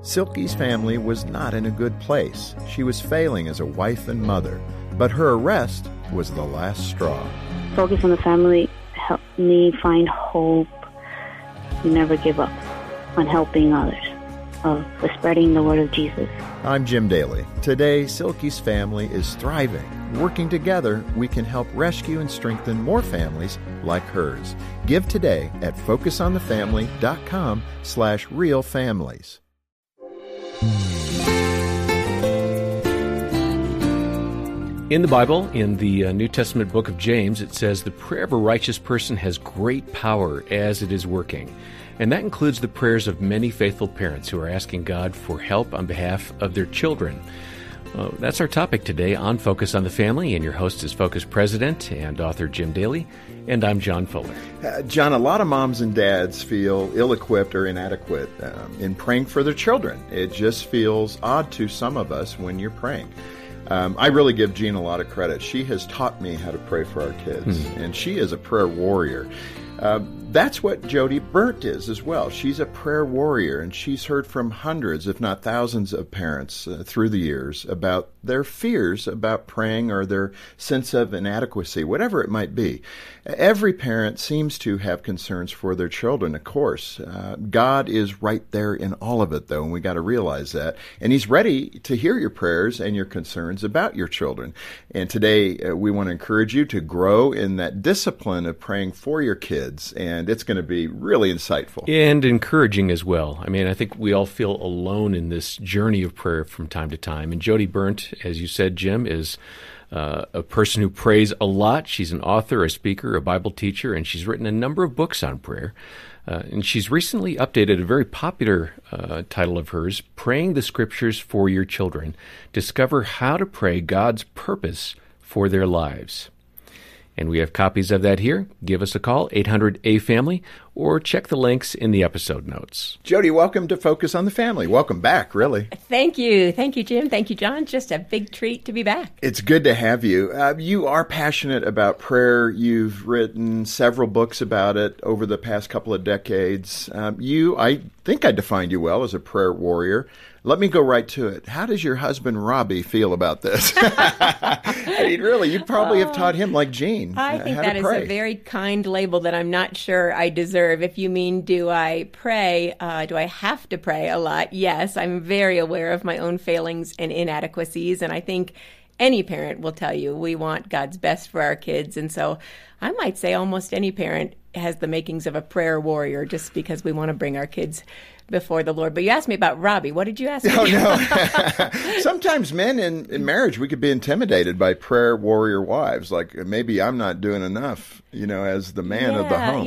Silky's family was not in a good place. She was failing as a wife and mother, but her arrest was the last straw. Focus on the Family helped me find hope, never give up on helping others, of spreading the word of Jesus. I'm Jim Daly. Today, Silky's family is thriving. Working together, we can help rescue and strengthen more families like hers. Give today at focusonthefamily.com/realfamilies. In the Bible, in the New Testament book of James, it says, "The prayer of a righteous person has great power as it is working." And that includes the prayers of many faithful parents who are asking God for help on behalf of their children. That's our topic today on Focus on the Family, and your host is Focus President and author Jim Daly, and I'm John Fuller. John, a lot of moms and dads feel ill-equipped or inadequate in praying for their children. It just feels odd to some of us when you're praying. I really give Jean a lot of credit. She has taught me how to pray for our kids, and she is a prayer warrior. That's what Jody Berndt is as well. She's a prayer warrior, and she's heard from hundreds, if not thousands, of parents through the years about their fears about praying or their sense of inadequacy, whatever it might be. Every parent seems to have concerns for their children, of course. God is right there in all of it, though, and we got to realize that. And He's ready to hear your prayers and your concerns about your children. And today, we want to encourage you to grow in that discipline of praying for your kids, and it's going to be really insightful. And encouraging as well. I mean, I think we all feel alone in this journey of prayer from time to time. And Jody Berndt, as you said, Jim, is a person who prays a lot. She's an author, a speaker, a Bible teacher, and she's written a number of books on prayer. And she's recently updated a very popular title of hers, Praying the Scriptures for Your Children. Discover how to pray God's purpose for their lives. And we have copies of that here. Give us a call, 800-A-FAMILY, or check the links in the episode notes. Jody, welcome to Focus on the Family. Welcome back, really. Thank you. Thank you, Jim. Thank you, John. Just a big treat to be back. It's good to have you. You are passionate about prayer. You've written several books about it over the past couple of decades. I think I defined you well as a prayer warrior. Let me go right to it. How does your husband, Robbie, feel about this? I mean, really, you probably have taught him, like Jean, I think how that to is pray. a very kind label that I'm not sure I deserve. If you mean, do I pray? Do I have to pray a lot? Yes, I'm very aware of my own failings and inadequacies, and I think any parent will tell you we want God's best for our kids. And so I might say almost any parent has the makings of a prayer warrior just because we want to bring our kids before the Lord. But you asked me about Robbie. What did you ask me? Oh, no. Sometimes men in marriage, we could be intimidated by prayer warrior wives. Like, maybe I'm not doing enough, as the man of the home.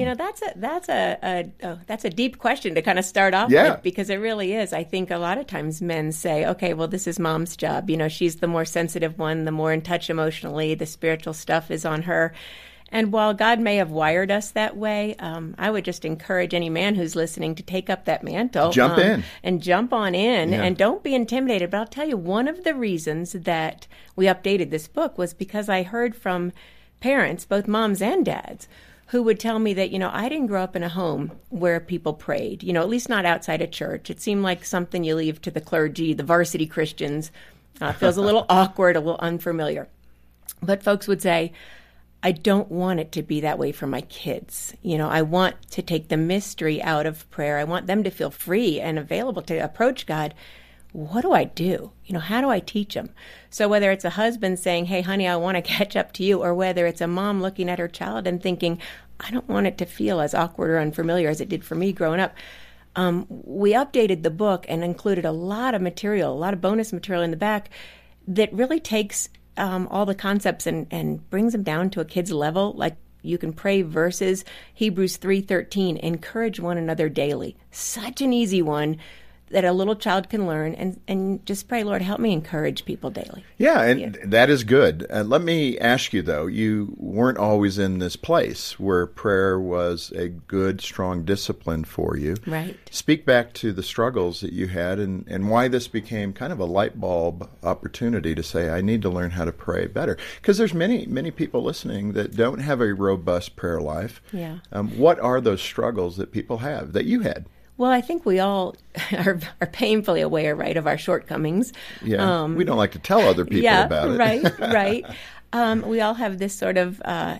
That's a deep question to kind of start off with, because it really is. I think a lot of times men say, okay, well, this is mom's job. She's the more sensitive one, the more in touch emotionally. The spiritual stuff is on her. And while God may have wired us that way, I would just encourage any man who's listening to take up that mantle. Jump in. And jump on in. Yeah. And don't be intimidated. But I'll tell you, one of the reasons that we updated this book was because I heard from parents, both moms and dads, who would tell me that, I didn't grow up in a home where people prayed, at least not outside a church. It seemed like something you leave to the clergy, the varsity Christians. Feels a little awkward, a little unfamiliar. But folks would say, I don't want it to be that way for my kids. I want to take the mystery out of prayer. I want them to feel free and available to approach God. What do I do? How do I teach them? So whether it's a husband saying, hey, honey, I want to catch up to you, or whether it's a mom looking at her child and thinking, I don't want it to feel as awkward or unfamiliar as it did for me growing up. We updated the book and included a lot of material, a lot of bonus material in the back that really takes all the concepts and brings them down to a kid's level. Like, you can pray verses, Hebrews 3:13, encourage one another daily. Such an easy one that a little child can learn, and just pray, Lord, help me encourage people daily. Yeah, and that is good. Let me ask you, though, you weren't always in this place where prayer was a good, strong discipline for you. Right. Speak back to the struggles that you had and why this became kind of a light bulb opportunity to say, I need to learn how to pray better. Because there's many, many people listening that don't have a robust prayer life. Yeah. What are those struggles that people have, that you had? Well, I think we all are painfully aware, right, of our shortcomings. Yeah, we don't like to tell other people about it. Right. We all have this sort of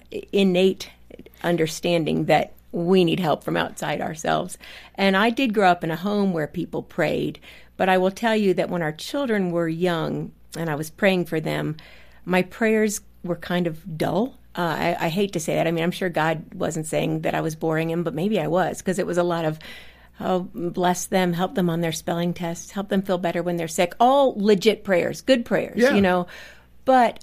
innate understanding that we need help from outside ourselves. And I did grow up in a home where people prayed, but I will tell you that when our children were young and I was praying for them, my prayers were kind of dull. I hate to say that. I mean, I'm sure God wasn't saying that I was boring him, but maybe I was, because it was a lot of, oh, bless them, help them on their spelling tests, help them feel better when they're sick. All legit prayers, good prayers, you know. But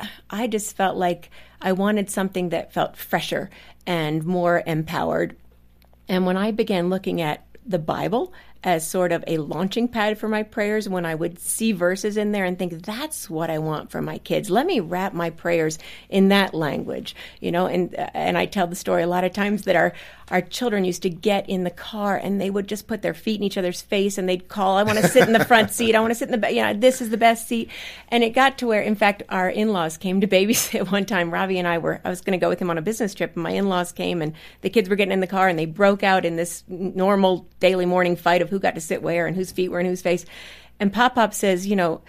I just felt like I wanted something that felt fresher and more empowered. And when I began looking at the Bible as sort of a launching pad for my prayers, when I would see verses in there and think, that's what I want for my kids. Let me wrap my prayers in that language, you know. And I tell the story a lot of times that our children used to get in the car and they would just put their feet in each other's face and they'd call, I want to sit in the front seat. I want to sit in the back. You know, this is the best seat. And it got to where, in fact, our in-laws came to babysit one time. Ravi and I was going to go with him on a business trip, and my in-laws came and the kids were getting in the car and they broke out in this normal daily morning fight of who got to sit where and whose feet were in whose face. And Pop says, you know,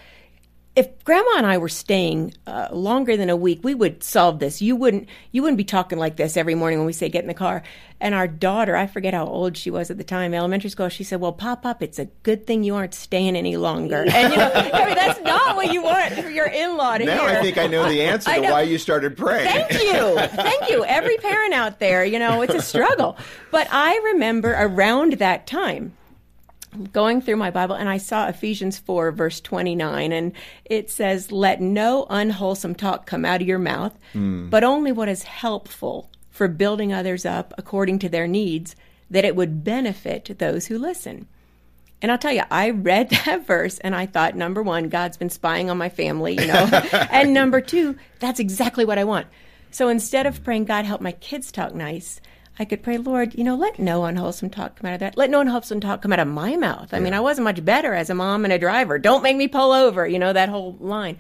if Grandma and I were staying longer than a week, we would solve this. You wouldn't be talking like this every morning when we say get in the car. And our daughter, I forget how old she was at the time, elementary school, she said, well, Pop, it's a good thing you aren't staying any longer. And, you know, I mean, that's not what you want for your in-law to hear. Now I think I know the answer to why you started praying. Thank you. Every parent out there, you know, it's a struggle. But I remember around that time, going through my Bible, and I saw Ephesians 4, verse 29, and it says, let no unwholesome talk come out of your mouth, but only what is helpful for building others up according to their needs, that it would benefit those who listen. And I'll tell you, I read that verse, and I thought, number one, God's been spying on my family, you know, and number two, that's exactly what I want. So instead of praying, God, help my kids talk nice, I could pray, Lord, you know, let no unwholesome talk come out of that. Let no unwholesome talk come out of my mouth. I mean, I wasn't much better as a mom and a driver. Don't make me pull over, you know, that whole line.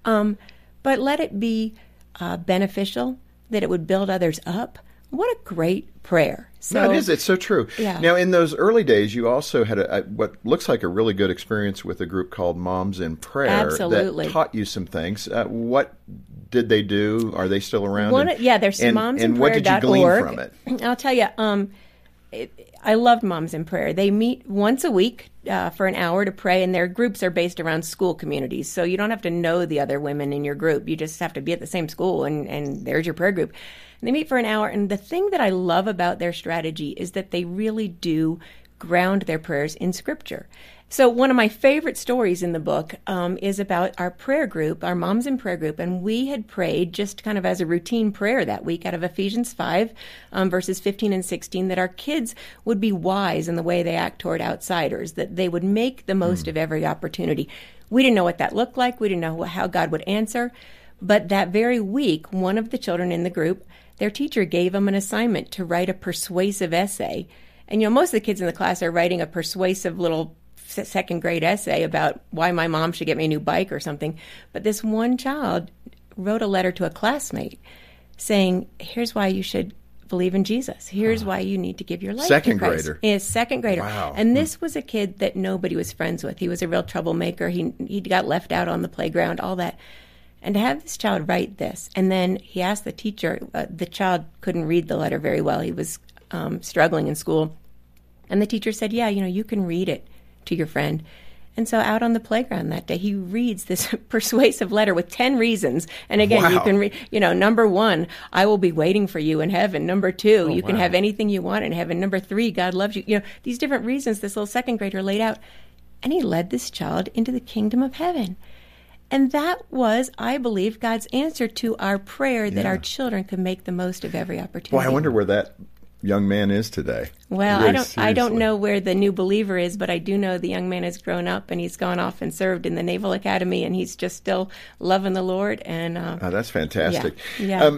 But let it be beneficial, that it would build others up. What a great prayer. So, no, it is. It's so true. Yeah. Now, in those early days, you also had what looks like a really good experience with a group called Moms in Prayer. Absolutely. That taught you some things. What did they do? Are they still around? There's Moms in Prayer.org. And what did you glean from it? I'll tell you, I loved Moms in Prayer. They meet once a week for an hour to pray, and their groups are based around school communities. So you don't have to know the other women in your group. You just have to be at the same school, and there's your prayer group. And they meet for an hour, and the thing that I love about their strategy is that they really do ground their prayers in Scripture. So one of my favorite stories in the book is about our prayer group, our Moms in Prayer group, and we had prayed just kind of as a routine prayer that week out of Ephesians 5, verses 15 and 16, that our kids would be wise in the way they act toward outsiders, that they would make the most of every opportunity. We didn't know what that looked like. We didn't know how God would answer. But that very week, one of the children in the group, their teacher gave them an assignment to write a persuasive essay. And, you know, most of the kids in the class are writing a persuasive little second grade essay about why my mom should get me a new bike or something. But this one child wrote a letter to a classmate saying, here's why you should believe in Jesus. Here's why you need to give your life to Christ. Second grader. Yes, second grader. Wow. And this was a kid that nobody was friends with. He was a real troublemaker. He got left out on the playground, all that. And to have this child write this, and then he asked the teacher, the child couldn't read the letter very well. He was struggling in school. And the teacher said, yeah, you know, you can read it to your friend. And so out on the playground that day, he reads this persuasive letter with 10 reasons. And again, you can read, you know, number 1, I will be waiting for you in heaven. Number 2, you can have anything you want in heaven. Number 3, God loves you. You know, these different reasons this little second grader laid out. And he led this child into the kingdom of heaven. And that was, I believe, God's answer to our prayer that our children could make the most of every opportunity. Boy, I wonder where that young man is today. Well, I don't know where the new believer is, but I do know the young man has grown up and he's gone off and served in the Naval Academy, and he's just still loving the Lord. And that's fantastic. Yeah.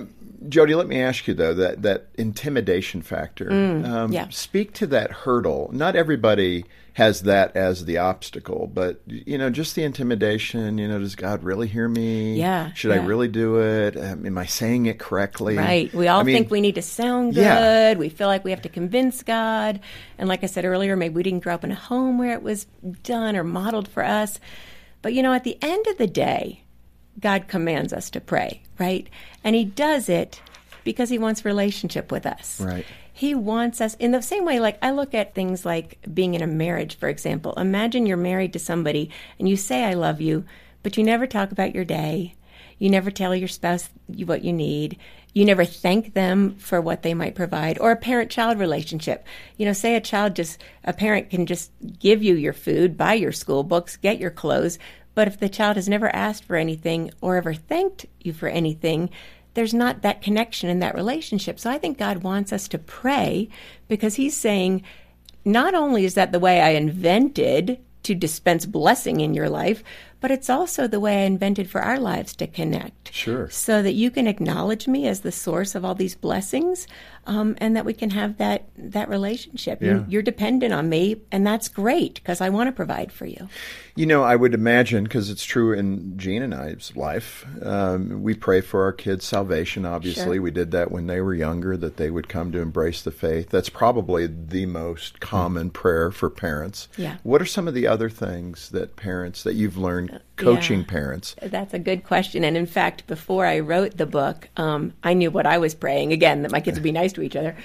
Jody, let me ask you, though, that intimidation factor. Speak to that hurdle. Not everybody has that as the obstacle, but, just the intimidation, does God really hear me? Yeah. Should I really do it? Am I saying it correctly? Right. We all think we need to sound good. Yeah. We feel like we have to convince God. And like I said earlier, maybe we didn't grow up in a home where it was done or modeled for us. But, at the end of the day, God commands us to pray, right? And he does it because he wants relationship with us. Right. He wants us in the same way, like I look at things like being in a marriage, for example. Imagine you're married to somebody and you say, I love you, but you never talk about your day. You never tell your spouse what you need. You never thank them for what they might provide. Or a parent-child relationship. Say a parent can just give you your food, buy your school books, get your clothes, but if the child has never asked for anything or ever thanked you for anything, there's not that connection in that relationship. So I think God wants us to pray because he's saying, not only is that the way I invented to dispense blessing in your life, but it's also the way I invented for our lives to connect. Sure. So that you can acknowledge me as the source of all these blessings, and that we can have that relationship. Yeah. You're dependent on me, and that's great because I want to provide for you. I would imagine, because it's true in Jean and I's life, we pray for our kids' salvation, obviously. Sure. We did that when they were younger, that they would come to embrace the faith. That's probably the most common prayer for parents. Yeah. What are some of the other things that you've learned coaching parents? That's a good question. And in fact, before I wrote the book, I knew what I was praying, again, that my kids would be nice to each other.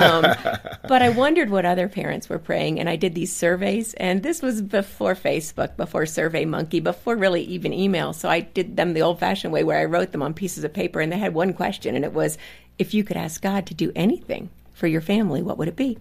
But I wondered what other parents were praying, and I did these surveys. And this was before Facebook, before SurveyMonkey, before really even email. So I did them the old-fashioned way where I wrote them on pieces of paper, and they had one question, and it was, if you could ask God to do anything for your family, what would it be?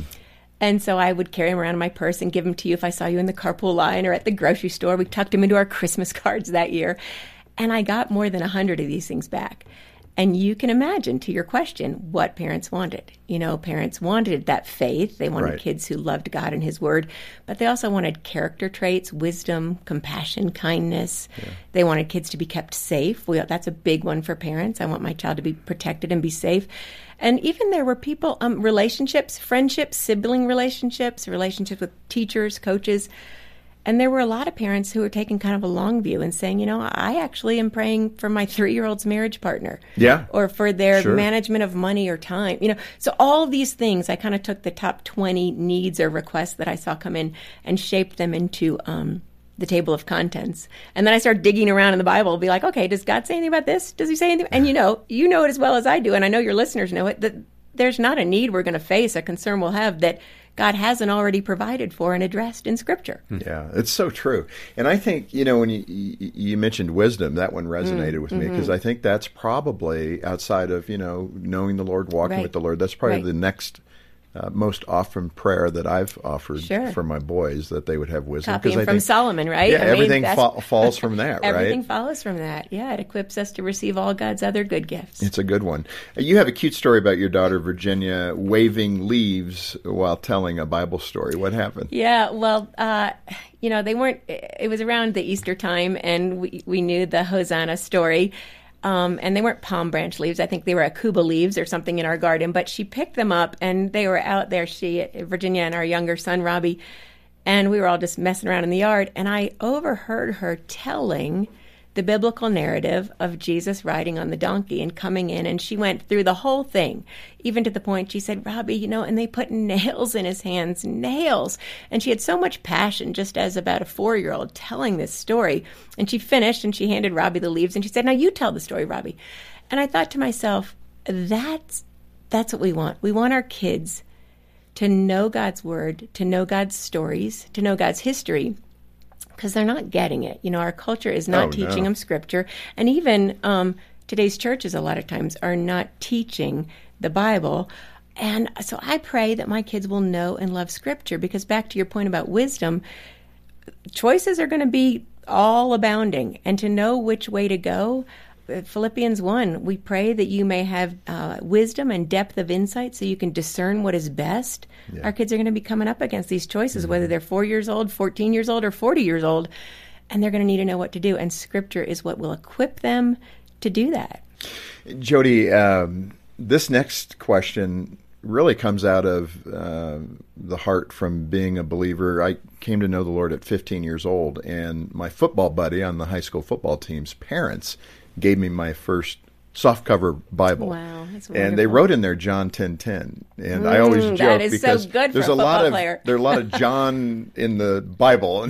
And so I would carry them around in my purse and give them to you if I saw you in the carpool line or at the grocery store. We tucked them into our Christmas cards that year. And I got more than 100 of these things back. And you can imagine, to your question, what parents wanted. Parents wanted that faith. They wanted kids who loved God and his word. But they also wanted character traits, wisdom, compassion, kindness. Yeah. They wanted kids to be kept safe. That's a big one for parents. I want my child to be protected and be safe. And even there were people, relationships, friendships, sibling relationships with teachers, coaches. And there were a lot of parents who were taking kind of a long view and saying, I actually am praying for my 3-year-old's marriage partner. Yeah. Or for their management of money or time. So all these things, I kind of took the top 20 needs or requests that I saw come in and shaped them into the table of contents. And then I started digging around in the Bible, be like, okay, does God say anything about this? Does he say anything? And you know it as well as I do, and I know your listeners know it, that there's not a need we're going to face, a concern we'll have that God hasn't already provided for and addressed in Scripture. Yeah, it's so true. And I think, when you mentioned wisdom, that one resonated with me, because I think that's probably outside of, knowing the Lord, walking with the Lord, that's probably the next most often prayer that I've offered for my boys, that they would have wisdom. Copying from Solomon, right? Yeah, everything falls from that, right? Everything follows from that. Yeah, it equips us to receive all God's other good gifts. It's a good one. You have a cute story about your daughter, Virginia, waving leaves while telling a Bible story. What happened? Yeah, well, they weren't, it was around the Easter time, and we knew the Hosanna story. And they weren't palm branch leaves. I think they were akuba leaves or something in our garden. But she picked them up, and they were out there, Virginia and our younger son, Robbie, and we were all just messing around in the yard. And I overheard her telling the biblical narrative of Jesus riding on the donkey and coming in. And she went through the whole thing, even to the point she said, Robbie, and they put nails in his hands, nails. And she had so much passion, just as about a 4-year-old, telling this story. And she finished, and she handed Robbie the leaves, and she said, now you tell the story, Robbie. And I thought to myself, that's what we want. We want our kids to know God's word, to know God's stories, to know God's history, because they're not getting it. Our culture is not teaching them Scripture. And even today's churches a lot of times are not teaching the Bible. And so I pray that my kids will know and love Scripture, because back to your point about wisdom, choices are going to be all abounding. And to know which way to go, Philippians 1, we pray that you may have wisdom and depth of insight so you can discern what is best. Yeah. Our kids are going to be coming up against these choices, whether they're 4 years old, 14 years old, or 40 years old, and they're going to need to know what to do. And Scripture is what will equip them to do that. Jody, this next question really comes out of the heart from being a believer. I came to know the Lord at 15 years old, and my football buddy on the high school football team's parents gave me my first softcover Bible. Wow, that's wonderful. And they wrote in there John 10:10, and I always joke that is because so good there's for a football player. There are a lot of John in the Bible, and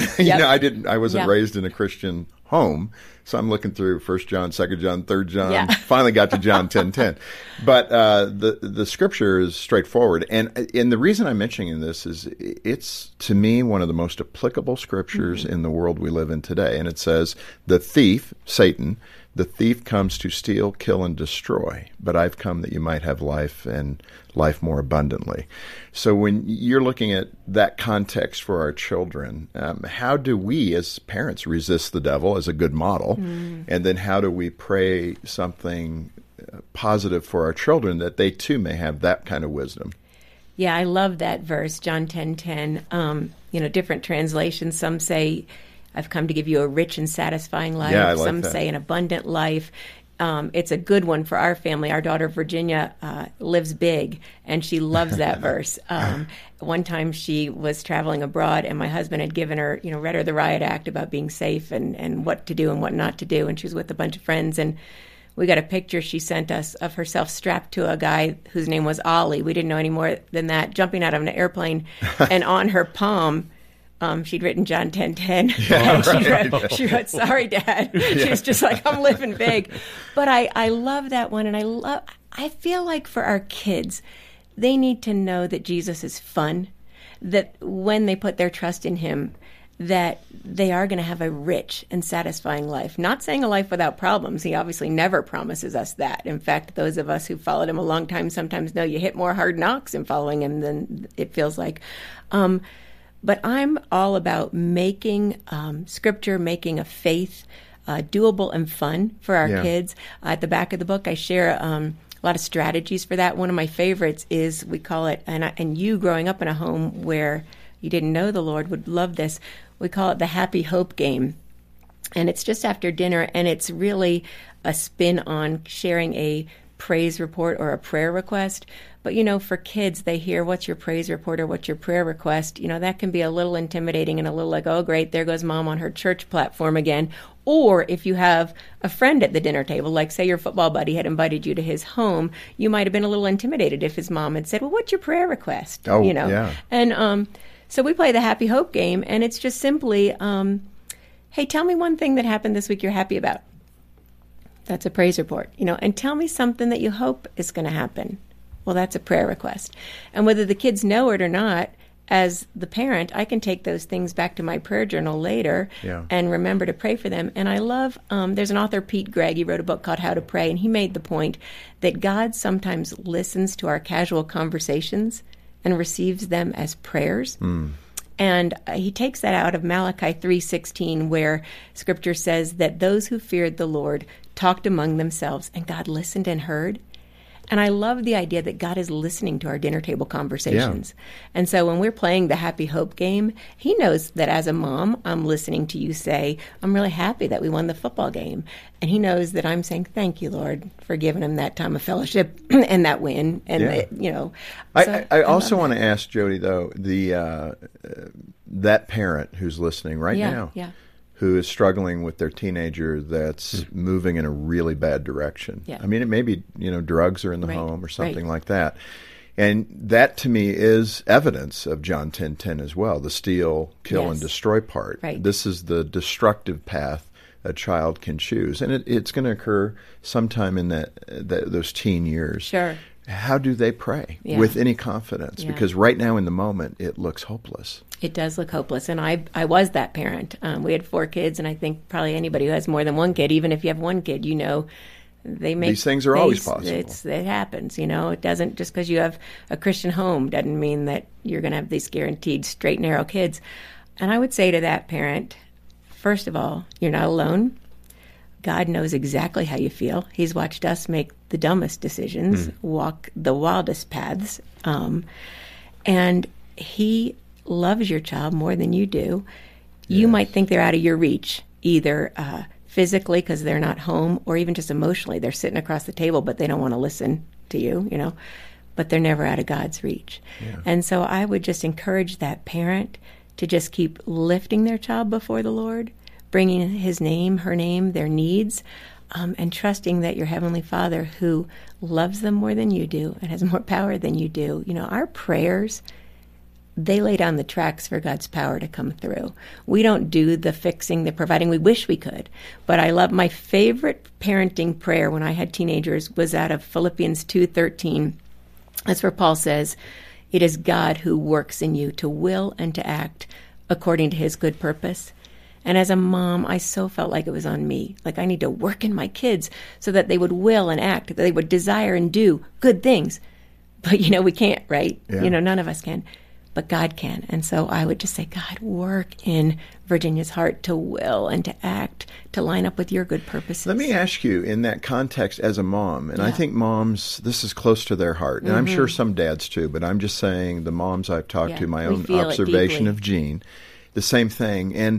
I wasn't raised in a Christian home, so I'm looking through 1 John, 2 John, 3 John. Finally got to John 10:10, but the scripture is straightforward, and the reason I'm mentioning this is it's to me one of the most applicable scriptures in the world we live in today, and it says, "The thief, Satan." The thief comes to steal, kill, and destroy, but I've come that you might have life and life more abundantly. So when you're looking at that context for our children, how do we as parents resist the devil as a good model? And then how do we pray something positive for our children that they too may have that kind of wisdom? Yeah, I love that verse, John 10:10. Different translations, some say, I've come to give you a rich and satisfying life. Yeah, I like Some that. say an abundant life. It's a good one for our family. Our daughter, Virginia, lives big, and she loves that verse. One time she was traveling abroad, and my husband had given her, read her the Riot Act about being safe and what to do and what not to do, and she was with a bunch of friends, and we got a picture she sent us of herself strapped to a guy whose name was Ollie. We didn't know any more than that, jumping out of an airplane, and on her palm, she'd written John 10:10, and she wrote, "Sorry, Dad." She was just like, "I'm living big." But I love that one, and I feel like for our kids, they need to know that Jesus is fun, that when they put their trust in him, that they are going to have a rich and satisfying life. Not saying a life without problems. He obviously never promises us that. In fact, those of us who followed him a long time sometimes know you hit more hard knocks in following him than it feels like. But I'm all about making Scripture, making a faith doable and fun for our kids. At the back of the book, I share a lot of strategies for that. One of my favorites is, we call it, and you growing up in a home where you didn't know the Lord would love this, we call it the Happy Hope Game. And it's just after dinner, and it's really a spin on sharing a praise report or a prayer request. But, for kids, they hear, what's your praise report or what's your prayer request? That can be a little intimidating and a little like, oh, great, there goes Mom on her church platform again. Or if you have a friend at the dinner table, like say your football buddy had invited you to his home, you might have been a little intimidated if his mom had said, well, what's your prayer request? Oh, yeah. And so we play the Happy Hope Game, and it's just simply, hey, tell me one thing that happened this week you're happy about. That's a praise report, and tell me something that you hope is going to happen. Well, that's a prayer request. And whether the kids know it or not, as the parent, I can take those things back to my prayer journal later and remember to pray for them. And I love, there's an author, Pete Greig, he wrote a book called How to Pray, and he made the point that God sometimes listens to our casual conversations and receives them as prayers. And he takes that out of Malachi 3:16, where Scripture says that those who feared the Lord talked among themselves, and God listened and heard. And I love the idea that God is listening to our dinner table conversations. And so when we're playing the Happy Hope Game, he knows that as a mom, I'm listening to you say, I'm really happy that we won the football game. And he knows that I'm saying, thank you, Lord, for giving him that time of fellowship and that win. And, I also want to ask Jody, though, that parent who's listening right now, who is struggling with their teenager that's moving in a really bad direction. I mean, it may be, drugs are in the home or something like that. And that, to me, is evidence of John 10:10 as well, the steal, kill, and destroy part. This is the destructive path a child can choose. And it's going to occur sometime in those teen years. Sure. How do they pray with any confidence? Because right now in the moment, it looks hopeless. It does look hopeless. And I was that parent. We had 4 kids, and I think probably anybody who has more than one kid, even if you have one kid, they make these things are always possible. It happens, It doesn't, just because you have a Christian home doesn't mean that you're going to have these guaranteed straight, narrow kids. And I would say to that parent, first of all, you're not alone. God knows exactly how you feel. He's watched us make the dumbest decisions, walk the wildest paths, and he loves your child more than you do. You might think they're out of your reach, either physically because they're not home, or even just emotionally. They're sitting across the table, but they don't want to listen to you, but they're never out of God's reach. Yeah. And so I would just encourage that parent to just keep lifting their child before the Lord, bringing his name, her name, their needs, and trusting that your Heavenly Father, who loves them more than you do and has more power than you do, our prayers, they lay down the tracks for God's power to come through. We don't do the fixing, the providing. We wish we could. But I love my favorite parenting prayer when I had teenagers was out of Philippians 2:13. That's where Paul says, "It is God who works in you to will and to act according to his good purpose." And as a mom, I so felt like it was on me. Like I need to work in my kids so that they would will and act, that they would desire and do good things. But, we can't, right? Yeah. None of us can. But God can. And so I would just say, God, work in Virginia's heart to will and to act, to line up with your good purposes. Let me ask you, in that context as a mom, and I think moms, this is close to their heart, and I'm sure some dads too, but I'm just saying the moms I've talked to, my own observation of Jean, the same thing. And,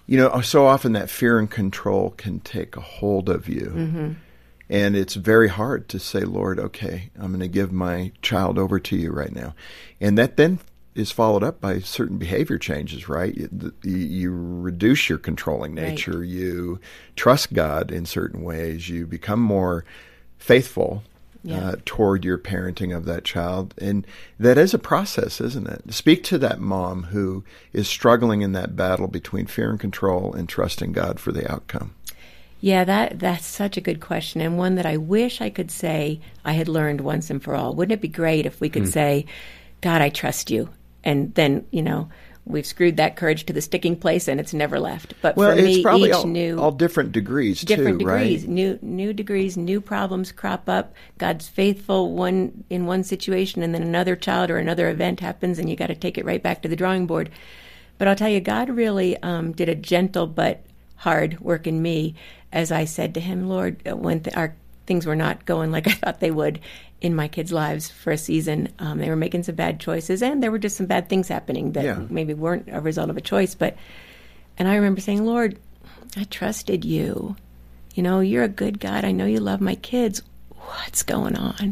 so often that fear and control can take a hold of you. Mm-hmm. And it's very hard to say, Lord, okay, I'm going to give my child over to you right now. And that then is followed up by certain behavior changes, right? You reduce your controlling nature. Right. You trust God in certain ways. You become more faithful toward your parenting of that child. And that is a process, isn't it? Speak to that mom who is struggling in that battle between fear and control and trusting God for the outcome. Yeah, that's such a good question, and one that I wish I could say I had learned once and for all. Wouldn't it be great if we could say, God, I trust you. And then, we've screwed that courage to the sticking place and it's never left. But for me, it's probably each all different degrees different too, degrees, right? New degrees, new problems crop up. God's faithful in one situation, and then another child or another event happens and you got to take it right back to the drawing board. But I'll tell you, God really did a gentle but hard work in me as I said to him, Lord, when our things were not going like I thought they would in my kids' lives for a season. They were making some bad choices, and there were just some bad things happening that maybe weren't a result of a choice. And I remember saying, Lord, I trusted you. You're a good God. I know you love my kids. What's going on?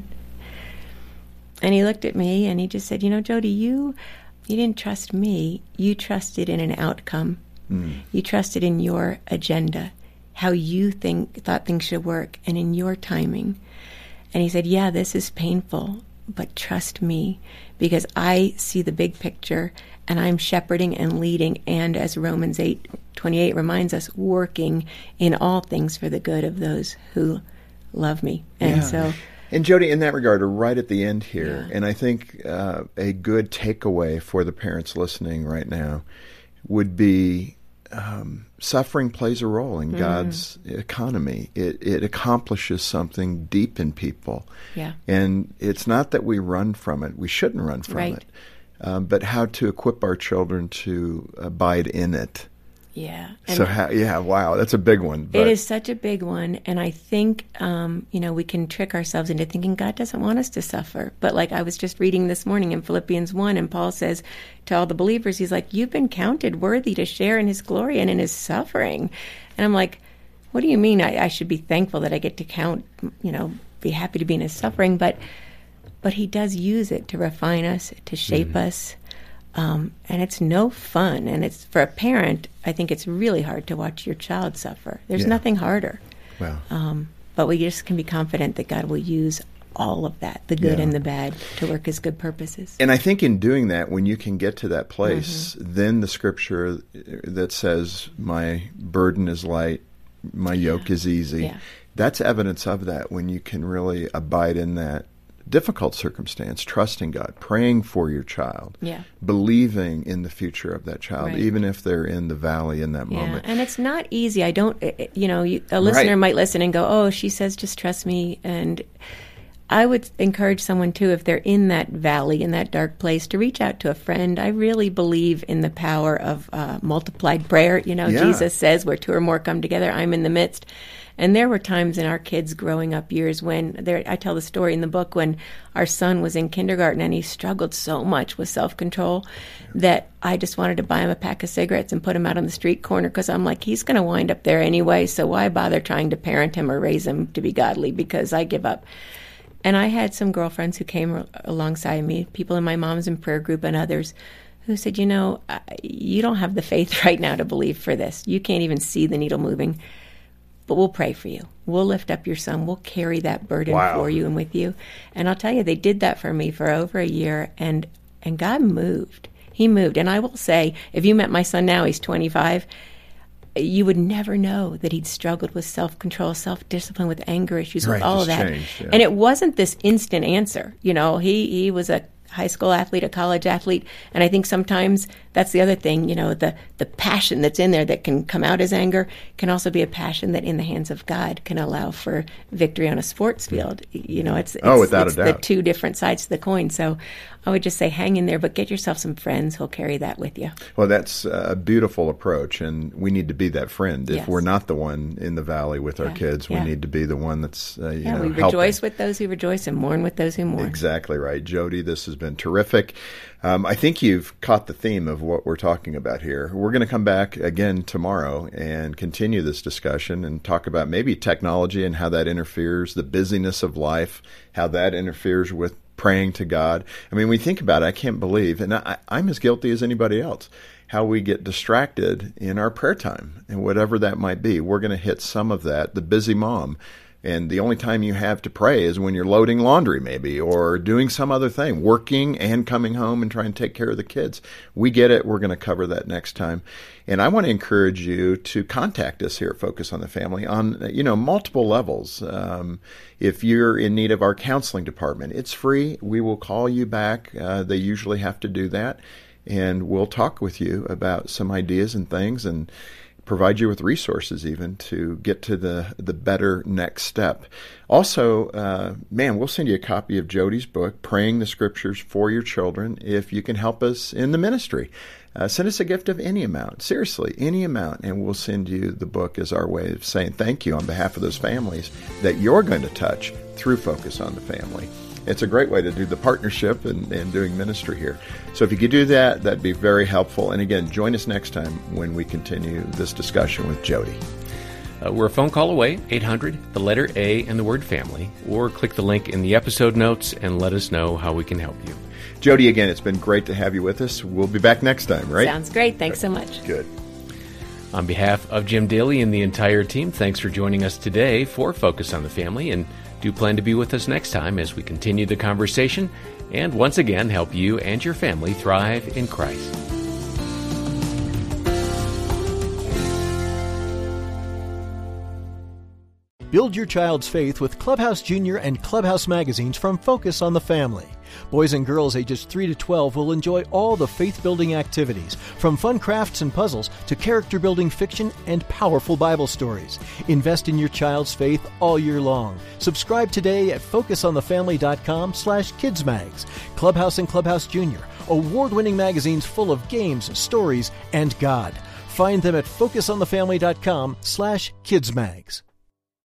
And he looked at me and he just said, Jody, you didn't trust me. You trusted in an outcome. You trusted in your agenda, how you thought things should work, and in your timing. And he said, yeah, this is painful, but trust me, because I see the big picture, and I'm shepherding and leading, and as Romans 8:28 reminds us, working in all things for the good of those who love me. And Jody, in that regard, we're right at the end here, and I think a good takeaway for the parents listening right now would be suffering plays a role in God's economy. It accomplishes something deep in people. Yeah. And it's not that we run from it. We shouldn't run from it. But how to equip our children to abide in it. Yeah. Wow, that's a big one. It is such a big one, and I think, we can trick ourselves into thinking God doesn't want us to suffer. But like I was just reading this morning in Philippians 1, and Paul says to all the believers, he's like, you've been counted worthy to share in his glory and in his suffering. And I'm like, what do you mean I should be thankful that I get to count, be happy to be in his suffering? But he does use it to refine us, to shape us. And it's no fun. And it's for a parent, I think it's really hard to watch your child suffer. There's nothing harder. Wow. But we just can be confident that God will use all of that, the good and the bad, to work his good purposes. And I think in doing that, when you can get to that place, then the scripture that says, my burden is light, my yoke is easy, that's evidence of that, when you can really abide in that difficult circumstance, trusting God, praying for your child, believing in the future of that child, even if they're in the valley in that moment. And it's not easy. A listener might listen and go, oh, she says just trust me. And I would encourage someone, too, if they're in that valley, in that dark place, to reach out to a friend. I really believe in the power of multiplied prayer. Jesus says, where two or more come together, I'm in the midst. And there were times in our kids' growing up years when, I tell the story in the book, when our son was in kindergarten and he struggled so much with self-control that I just wanted to buy him a pack of cigarettes and put him out on the street corner, because I'm like, he's going to wind up there anyway, so why bother trying to parent him or raise him to be godly, because I give up. And I had some girlfriends who came alongside me, people in my Moms in Prayer group and others, who said, you don't have the faith right now to believe for this. You can't even see the needle moving. But we'll pray for you. We'll lift up your son. We'll carry that burden for you and with you. And I'll tell you, they did that for me for over a year, and God moved. He moved. And I will say, if you met my son now, he's 25, you would never know that he'd struggled with self-control, self-discipline, with anger issues, with all of that. Changed, yeah. And it wasn't this instant answer. He was a high school athlete, a college athlete, and I think sometimes that's the other thing, the passion that's in there that can come out as anger can also be a passion that in the hands of God can allow for victory on a sports field. It's without a doubt, the two different sides to the coin. So I would just say hang in there, but get yourself some friends who'll carry that with you. Well, that's a beautiful approach, and we need to be that friend. If we're not the one in the valley with our kids, we need to be the one that's, we helping. Rejoice with those who rejoice and mourn with those who mourn. Exactly right. Jody, this has been terrific. I think you've caught the theme of what we're talking about here. We're going to come back again tomorrow and continue this discussion and talk about maybe technology and how that interferes, the busyness of life, how that interferes with praying to God. I mean, we think about it, I can't believe, and I'm as guilty as anybody else, how we get distracted in our prayer time, and whatever that might be. We're going to hit some of that, the busy mom. And the only time you have to pray is when you're loading laundry, maybe, or doing some other thing, working and coming home and trying to take care of the kids. We get it. We're going to cover that next time. And I want to encourage you to contact us here at Focus on the Family on, multiple levels. If you're in need of our counseling department, it's free. We will call you back. They usually have to do that. And we'll talk with you about some ideas and things, and provide you with resources even to get to the better next step. Also, we'll send you a copy of Jody's book, Praying the Scriptures for Your Children, if you can help us in the ministry. Send us a gift of any amount, seriously, any amount, and we'll send you the book as our way of saying thank you on behalf of those families that you're going to touch through Focus on the Family. It's a great way to do the partnership and doing ministry here. So if you could do that, that'd be very helpful. And again, join us next time when we continue this discussion with Jody. We're a phone call away, 800, the letter A and the word family, or click the link in the episode notes and let us know how we can help you. Jody, again, it's been great to have you with us. We'll be back next time, right? Sounds great. Thanks so much. Good. On behalf of Jim Daly and the entire team, thanks for joining us today for Focus on the Family, and do plan to be with us next time as we continue the conversation and once again help you and your family thrive in Christ. Build your child's faith with Clubhouse Junior and Clubhouse magazines from Focus on the Family. Boys and girls ages 3 to 12 will enjoy all the faith-building activities, from fun crafts and puzzles to character-building fiction and powerful Bible stories. Invest in your child's faith all year long. Subscribe today at focusonthefamily.com/kidsmags. Clubhouse and Clubhouse Junior, award-winning magazines full of games, stories, and God. Find them at focusonthefamily.com/kidsmags.